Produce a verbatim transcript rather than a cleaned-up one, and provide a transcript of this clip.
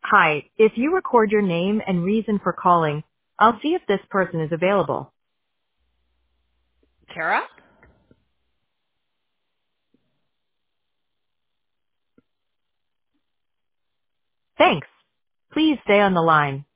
Hi, if you record your name and reason for calling, I'll see if this person is available. Tara? Thanks. Please stay on the line.